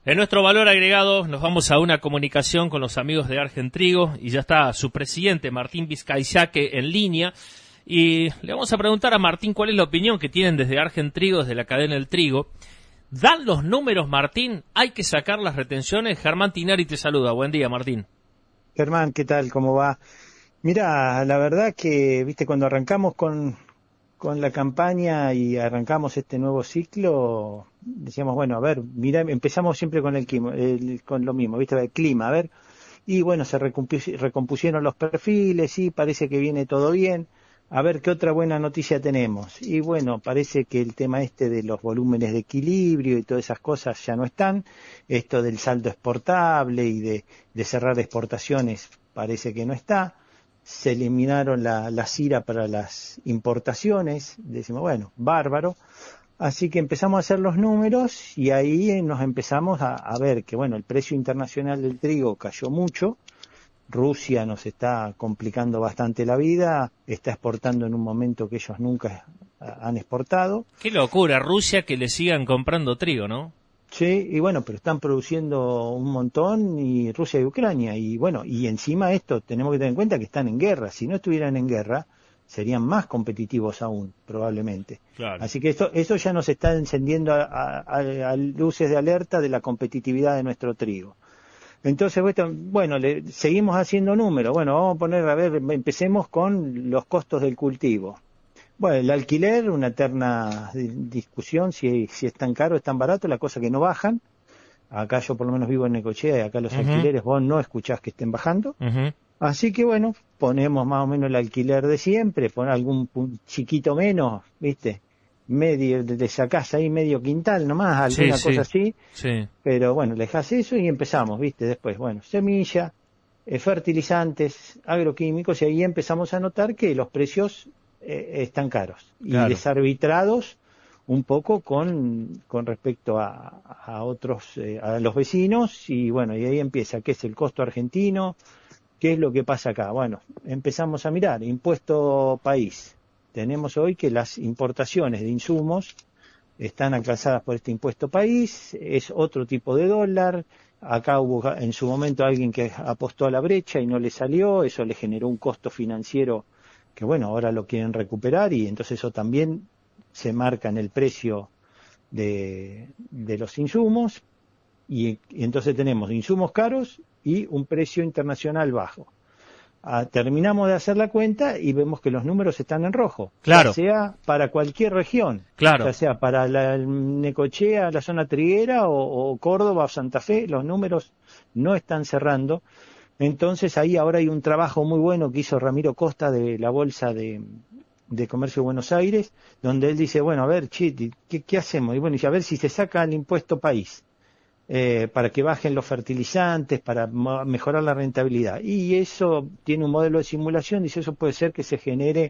En nuestro valor agregado nos vamos a una comunicación con los amigos de Argentrigo y ya está su presidente Martín Vizcaizaque en línea y le vamos a preguntar a Martín cuál es la opinión que tienen desde Argentrigo, desde la cadena del trigo. ¿Dan los números, Martín? ¿Hay que sacar las retenciones? Germán Tinari te saluda. Buen día, Martín. Germán, ¿qué tal? ¿Cómo va? Mira, la verdad que, viste, cuando arrancamos con la campaña y arrancamos este nuevo ciclo, decíamos, bueno, a ver, mira, empezamos siempre con con lo mismo, viste, el clima, a ver, y bueno, se recompusieron los perfiles, sí, parece que viene todo bien, a ver qué otra buena noticia tenemos. Y bueno, parece que el tema de los volúmenes de equilibrio y todas esas cosas ya no están, esto del saldo exportable y de cerrar exportaciones parece que no está. Se eliminaron la CIRA para las importaciones, decimos, bueno, bárbaro. Así que empezamos a hacer los números y ahí nos empezamos a ver que, bueno, el precio internacional del trigo cayó mucho, Rusia nos está complicando bastante la vida, está exportando en un momento que ellos nunca han exportado. Qué locura, Rusia que le sigan comprando trigo, ¿no? Sí, y bueno, pero están produciendo un montón y Rusia y Ucrania, y bueno, y encima esto tenemos que tener en cuenta que están en guerra, si no estuvieran en guerra serían más competitivos aún, probablemente. Claro. Así que eso ya nos está encendiendo a luces de alerta de la competitividad de nuestro trigo. Entonces, bueno, seguimos haciendo números, bueno, vamos a poner, a ver, empecemos con los costos del cultivo. Bueno, el alquiler, una eterna discusión, si es tan caro, es tan barato, la cosa que no bajan. Acá yo por lo menos vivo en Necochea y acá los alquileres vos no escuchás que estén bajando. Así que bueno, ponemos más o menos el alquiler de siempre, poner algún chiquito menos, ¿viste? Medio, le sacás ahí medio quintal nomás, alguna cosa así. Sí. Pero bueno, le dejás eso y empezamos, ¿viste? Después, bueno, semilla, fertilizantes, agroquímicos, y ahí empezamos a notar que los precios están caros y claro, desarbitrados un poco con respecto a otros, a los vecinos, y bueno, y ahí empieza, ¿qué es el costo argentino? ¿Qué es lo que pasa acá? Bueno, empezamos a mirar, impuesto país. Tenemos hoy que las importaciones de insumos están alcanzadas por este impuesto país, es otro tipo de dólar. Acá hubo en su momento alguien que apostó a la brecha y no le salió, eso le generó un costo financiero que bueno, ahora lo quieren recuperar y entonces eso también se marca en el precio de los insumos y entonces tenemos insumos caros y un precio internacional bajo. Terminamos de hacer la cuenta y vemos que los números están en rojo, claro, ya sea para cualquier región, claro, ya sea para la Necochea, la zona triguera o Córdoba o Santa Fe, los números no están cerrando. Entonces ahí ahora hay un trabajo muy bueno que hizo Ramiro Costa de la Bolsa de Comercio de Buenos Aires, donde él dice, bueno, a ver, ¿qué hacemos? Y bueno, dice, a ver si se saca el impuesto país, para que bajen los fertilizantes, para mejorar la rentabilidad. Y eso tiene un modelo de simulación, dice, eso puede ser que se genere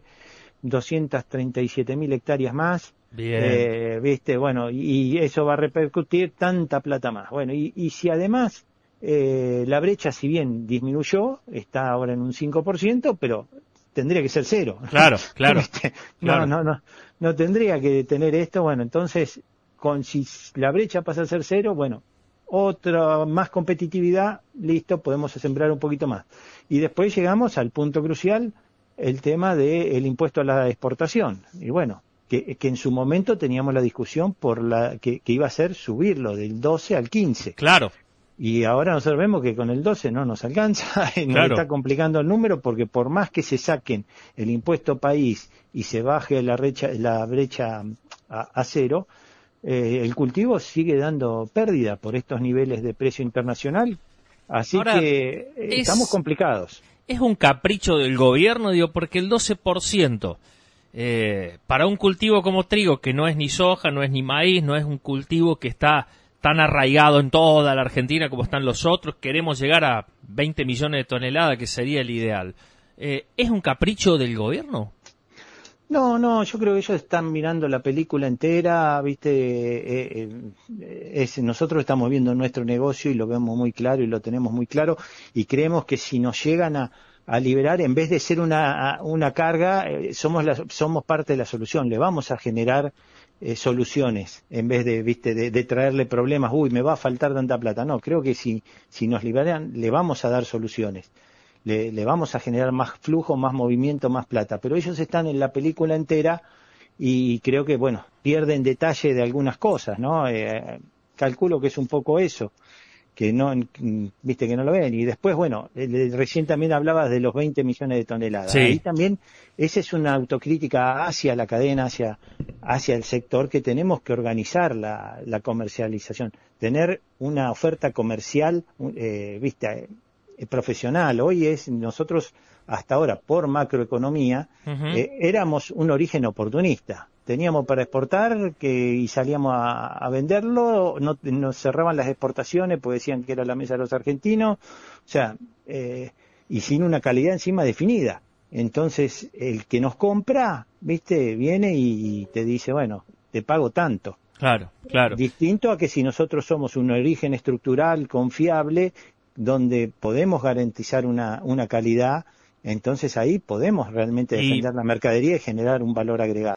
237.000 hectáreas más. bien, ¿Viste? Bueno, y eso va a repercutir tanta plata más. Bueno, y si además la brecha, si bien disminuyó, está ahora en un 5%, pero tendría que ser cero. Claro, claro, claro. No tendría que tener esto. Bueno, entonces, si la brecha pasa a ser cero, bueno, otra más competitividad, listo, podemos sembrar un poquito más. Y después llegamos al punto crucial, el tema del impuesto a la exportación. Y bueno, que en su momento teníamos la discusión que iba a ser subirlo del 12 al 15. Claro. Y ahora nosotros vemos que con el 12 no nos alcanza, y nos está complicando el número, porque por más que se saquen el impuesto país y se baje la brecha a cero, el cultivo sigue dando pérdida por estos niveles de precio internacional. Así ahora, que estamos complicados. Es un capricho del gobierno, digo, porque el 12%, para un cultivo como trigo, que no es ni soja, no es ni maíz, no es un cultivo que está tan arraigado en toda la Argentina como están los otros, queremos llegar a 20 millones de toneladas, que sería el ideal. ¿Es un capricho del gobierno? No, yo creo que ellos están mirando la película entera, ¿viste? Nosotros estamos viendo nuestro negocio y lo vemos muy claro y lo tenemos muy claro, y creemos que si nos llegan a liberar, en vez de ser una carga, somos parte de la solución, le vamos a generar soluciones en vez de, viste, de traerle problemas. Uy, me va a faltar tanta plata. No, creo que si nos liberan, le vamos a dar soluciones. Le vamos a generar más flujo, más movimiento, más plata. Pero ellos están en la película entera y creo que, bueno, pierden detalle de algunas cosas, ¿no? Calculo que es un poco eso, que no, viste, que no lo ven. Y después, bueno, recién también hablabas de los 20 millones de toneladas. Sí. Ahí también, esa es una autocrítica hacia la cadena, hacia el sector, que tenemos que organizar la comercialización, tener una oferta comercial, viste, profesional. Hoy nosotros hasta ahora, por macroeconomía, éramos un origen oportunista. Teníamos para exportar y salíamos a venderlo, no, nos cerraban las exportaciones porque decían que era la mesa de los argentinos, o sea, y sin una calidad encima definida. Entonces, el que nos compra, viste, viene y te dice, bueno, te pago tanto. Claro, claro. Distinto a que si nosotros somos un origen estructural, confiable, donde podemos garantizar una calidad, entonces ahí podemos realmente defender la mercadería y generar un valor agregado.